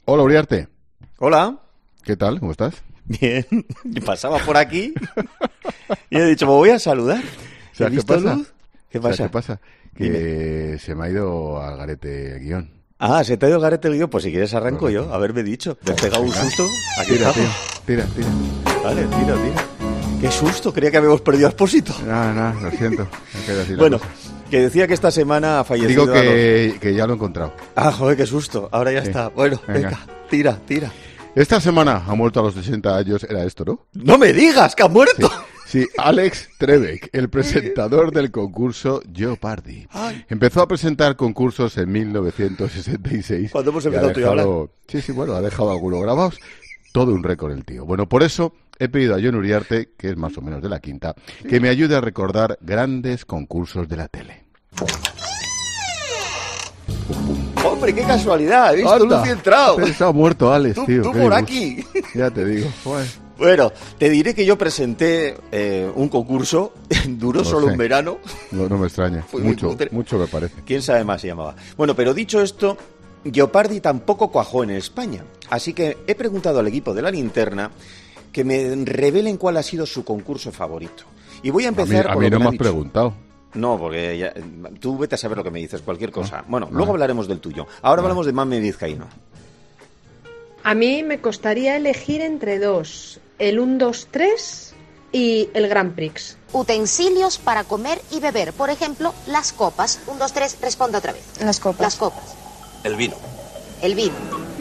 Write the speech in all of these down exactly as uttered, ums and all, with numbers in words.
Hola, Uriarte. Hola. ¿Qué tal? ¿Cómo estás? Bien. Pasaba por aquí y he dicho, me voy a saludar. ¿Sabes qué pasa? Luz? ¿Qué pasa? ¿Qué pasa? Que Dime. Se me ha ido al garete el guión. Ah, ¿se te ha ido al garete el guión? Pues si quieres arranco no, yo, no. haberme dicho. ¿Te has pegado un susto? Aquí tira, estamos. Tira, tira, tira. Vale, tira, tira. Qué susto, creía que habíamos perdido a Expósito. No, no, lo siento. Así bueno, cosa. que decía que esta semana ha fallecido... Digo que, los... que ya lo he encontrado. Ah, joder, qué susto. Ahora ya sí. está. Bueno, venga. venga, tira, tira. Esta semana ha muerto a los sesenta años, era esto, ¿no? ¡No me digas que ha muerto! Sí, sí. Alex Trebek, el presentador del concurso Jeopardy. Ay. Empezó a presentar concursos en mil novecientos sesenta y seis. ¿Cuándo hemos empezado tú y hablar? Sí, sí, bueno, ha dejado algunos grabados. Todo un récord el tío. Bueno, por eso he pedido a Jon Uriarte, que es más o menos de la quinta, que me ayude a recordar grandes concursos de la tele. Hombre, qué casualidad, he visto Lucy entrado. Se ha muerto Alex, tú, tío. Tú por aquí. Ya te digo. Bueno. bueno, te diré que yo presenté eh, un concurso, duró no solo sé. un verano. No, no me extraña, Fue mucho, mucho me parece. ¿Quién sabe más se llamaba? Bueno, pero dicho esto, Jeopardy tampoco cuajó en España. Así que he preguntado al equipo de La Linterna que me revelen cuál ha sido su concurso favorito. Y voy a empezar a mí, por a mí lo no que me has dicho. preguntado. No, porque ya, tú vete a saber lo que me dices, cualquier cosa. Bueno, ah, luego ah. hablaremos del tuyo. Ahora ah. hablamos de Mame Vizcaíno. A mí me costaría elegir entre dos, el uno, dos, tres y el Grand Prix. Utensilios para comer y beber, por ejemplo, las copas. uno, dos, tres, responde otra vez. Las copas. Las copas. El vino. El vino.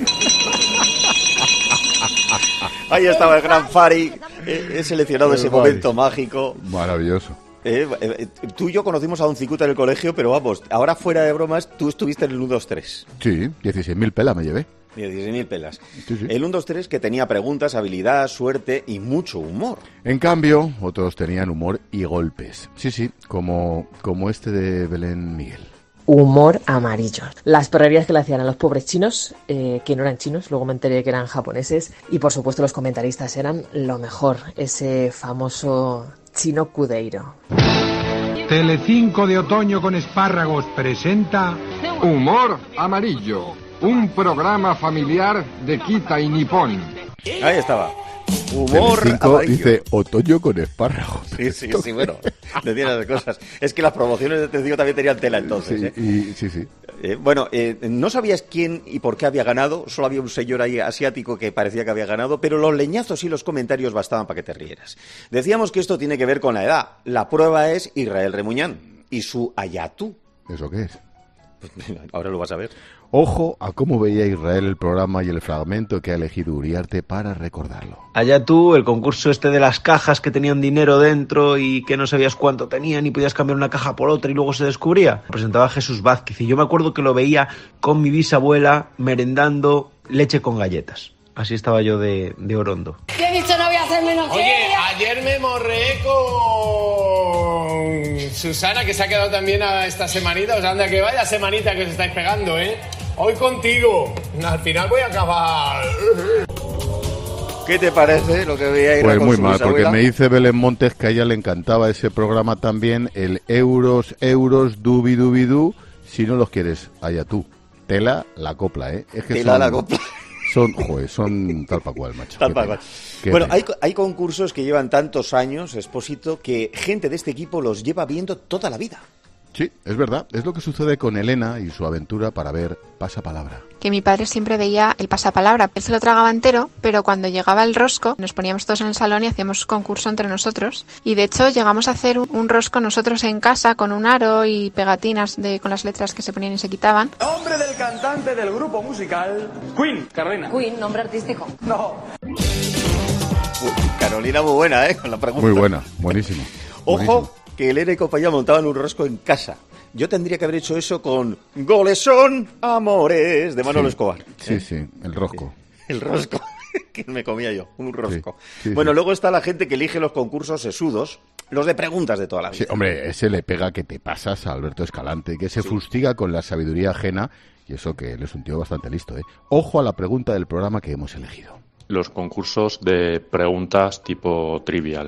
Ahí estaba el gran Fari. He seleccionado el ese Fari. momento mágico. Maravilloso. Eh, eh, tú y yo conocimos a Don Cicuta en el colegio, pero vamos, ahora fuera de bromas, tú estuviste en el uno, dos, tres. Sí, dieciséis mil pelas me llevé. dieciséis mil pelas. Sí, sí. El uno, dos, tres que tenía preguntas, habilidad, suerte y mucho humor. En cambio, otros tenían humor y golpes. Sí, sí, como, como este de Belén Miguel. Humor amarillo. Las perrerías que le hacían a los pobres chinos, eh, que no eran chinos, luego me enteré que eran japoneses, y por supuesto los comentaristas eran lo mejor, ese famoso Chino Cudeiro. Telecinco de otoño con espárragos presenta Humor Amarillo, un programa familiar de Kita y Nippon. Ahí estaba. Humor amarillo. Dice otoño con espárragos. Sí, sí, sí, bueno, decían las cosas. Es que las promociones de Telecinco también tenían tela entonces. Sí, ¿eh? y, sí, sí. Eh, bueno, eh, no sabías quién y por qué había ganado, solo había un señor ahí asiático que parecía que había ganado, pero los leñazos y los comentarios bastaban para que te rieras. Decíamos que esto tiene que ver con la edad. La prueba es Israel Remuñán y su Ayatú. ¿Eso qué es? Ahora lo vas a ver. Ojo a cómo veía Israel el programa y el fragmento que ha elegido Uriarte para recordarlo. Allá tú, el concurso este de las cajas que tenían dinero dentro y que no sabías cuánto tenían y podías cambiar una caja por otra y luego se descubría. Presentaba Jesús Vázquez y yo me acuerdo que lo veía con mi bisabuela merendando leche con galletas. Así estaba yo de, de orondo. ¿Qué he dicho? No voy a hacer menos que Oye, ella. ayer me morré con Susana, que se ha quedado también a esta semanita. O sea, anda, que vaya semanita que os estáis pegando, ¿eh? Hoy contigo. Al final voy a acabar. ¿Qué te parece lo que veía ir Pues con muy su mal, bisabuela? porque me dice Belén Montes que a ella le encantaba ese programa también, el euros, euros, dubi, dubi, du, si no los quieres, allá tú. Tela la copla, ¿eh? Es que Tela son, la copla. Son, joder, son tal pa' cual, macho. Tal pa' cual. Bueno, hay, hay concursos que llevan tantos años, Expósito, que gente de este equipo los lleva viendo toda la vida. Sí, es verdad. Es lo que sucede con Elena y su aventura para ver Pasapalabra. Que mi padre siempre veía el pasapalabra. Él se lo tragaba entero, pero cuando llegaba el rosco, nos poníamos todos en el salón y hacíamos concurso entre nosotros. Y de hecho llegamos a hacer un, un rosco nosotros en casa con un aro y pegatinas de, con las letras que se ponían y se quitaban. Nombre del cantante del grupo musical Queen, Carolina. Queen, nombre artístico. No. Uy, Carolina muy buena, ¿eh? Con la pregunta. Muy buena, buenísimo. Ojo, buenísimo. Que Elena y compañía montaban un rosco en casa. Yo tendría que haber hecho eso con Goles son amores de Manolo sí, Escobar. Sí, ¿eh? sí, el rosco. El rosco, que me comía yo, un rosco. Sí, sí, bueno, sí. luego está la gente que elige los concursos sesudos, los de preguntas de toda la vida. Sí, hombre, ese le pega que te pasas a Alberto Escalante, que se sí. fustiga con la sabiduría ajena, y eso que él es un tío bastante listo, ¿eh? Ojo a la pregunta del programa que hemos elegido. Los concursos de preguntas tipo trivial.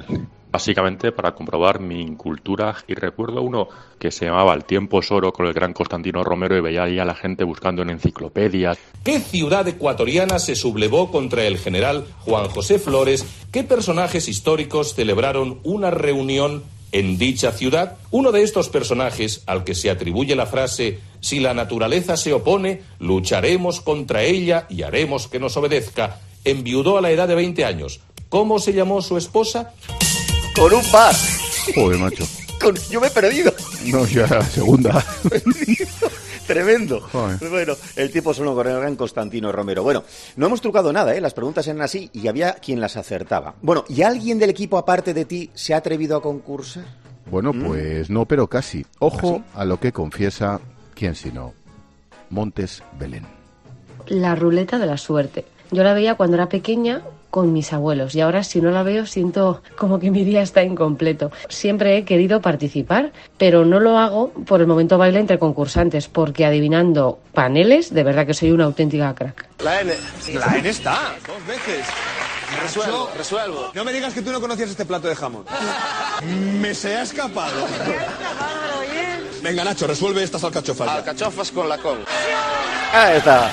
básicamente para comprobar mi incultura, y recuerdo uno que se llamaba El tiempo es oro con el gran Constantino Romero y veía ahí a la gente buscando en enciclopedias. ¿Qué ciudad ecuatoriana se sublevó contra el general Juan José Flores? ¿Qué personajes históricos celebraron una reunión en dicha ciudad? Uno de estos personajes, al que se atribuye la frase «Si la naturaleza se opone, lucharemos contra ella y haremos que nos obedezca», enviudó a la edad de veinte años. ¿Cómo se llamó su esposa? Con un par. Joder, macho. Con... Yo me he perdido. No, ya la segunda. Tremendo. Joder. Bueno, el tipo solo con el gran Constantino Romero. Bueno, no hemos trucado nada, ¿eh? Las preguntas eran así y había quien las acertaba. Bueno, ¿y alguien del equipo aparte de ti se ha atrevido a concursar? Bueno, ¿Mm? pues no, pero casi. Ojo ¿Ah, sí? a lo que confiesa, ¿quién sino? Montes Belén. La ruleta de la suerte. Yo la veía cuando era pequeña con mis abuelos y ahora si no la veo siento como que mi día está incompleto. Siempre he querido participar, pero no lo hago por el momento baile entre concursantes, porque adivinando paneles, de verdad que soy una auténtica crack. La N. La N está. Dos veces. Resuelvo, resuelvo. No me digas que tú no conocías este plato de jamón. Me se ha escapado. Venga, Nacho, resuelve estas alcachofas. Alcachofas con la con. Ahí está.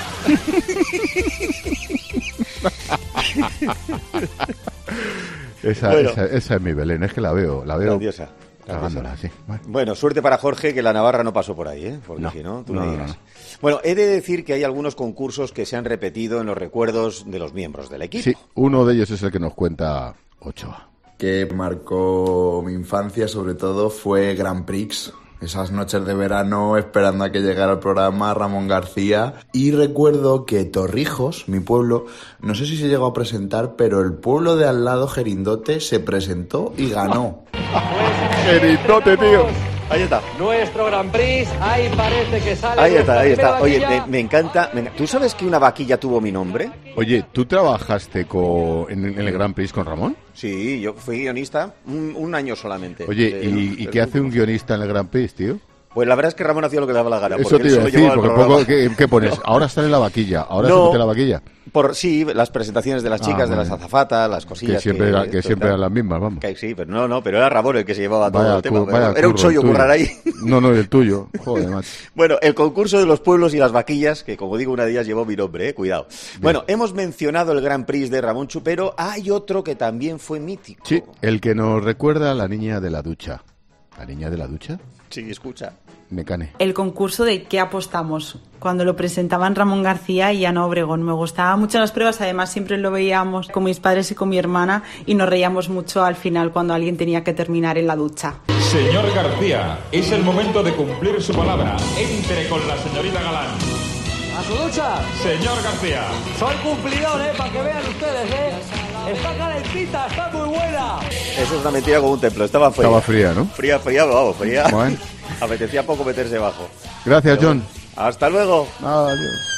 esa, bueno. esa, esa es mi Belén, es que la veo, la veo. Grandiosa. Cagándola, sí. Bueno. bueno, suerte para Jorge, que la Navarra no pasó por ahí, ¿eh? Porque no, si no, tú no, me no, dirás. no. Bueno, he de decir que hay algunos concursos que se han repetido en los recuerdos de los miembros del equipo. Sí, uno de ellos es el que nos cuenta Ochoa. Que marcó mi infancia, sobre todo, fue Grand Prix. Esas noches de verano esperando a que llegara el programa Ramón García. Y recuerdo que Torrijos, mi pueblo, no sé si se llegó a presentar, pero el pueblo de al lado, Gerindote, se presentó y ganó. Gerindote, tío. Ahí está. Nuestro Grand Prix, ahí parece que sale. Ahí está, ahí está. Oye, vaquilla. me, me encanta. Me, ¿Tú sabes que una vaquilla tuvo mi nombre? Oye, ¿tú trabajaste con, en, en el Grand Prix con Ramón? Sí, yo fui guionista un, un año solamente. Oye, de, ¿y, ¿y qué hace un guionista en el Grand Prix, tío? Pues la verdad es que Ramón hacía lo que le daba la gana. Eso te iba a decir, porque poco, ¿qué, ¿qué pones? Ahora sale la vaquilla, ahora no, se mete la vaquilla. Por, sí, las presentaciones de las chicas, ah, de las azafatas, las cosillas. Que siempre, que, era, que siempre eran las mismas, vamos. Que, sí, pero no, no, pero era Ramón el que se llevaba todo vaya, el tema. Cu, vaya era un chollo currar ahí. No, no, el tuyo. Joder, macho. Bueno, el concurso de los pueblos y las vaquillas, que como digo, una de ellas llevó mi nombre, eh, cuidado. Bien. Bueno, hemos mencionado el Grand Prix de Ramón Chupero, hay otro que también fue mítico. Sí, el que nos recuerda a la niña de la ducha. ¿La niña de la ducha? Sí, escucha. Mecane. El concurso de ¿Qué apostamos? Cuando lo presentaban Ramón García y Ana Obregón. Me gustaban mucho las pruebas, además siempre lo veíamos con mis padres y con mi hermana y nos reíamos mucho al final cuando alguien tenía que terminar en la ducha. Señor García, es el momento de cumplir su palabra. Entre con la señorita Galán. ¿A su ducha? Señor García. Soy cumplidor, ¿eh? Para que vean ustedes, ¿eh? Está calentita, está muy buena. Eso es una mentira como un templo, estaba fría. Estaba fría, ¿no? Fría, fría, vamos, fría. Bueno. Apetecía poco meterse abajo. Gracias, John. Hasta luego. Adiós.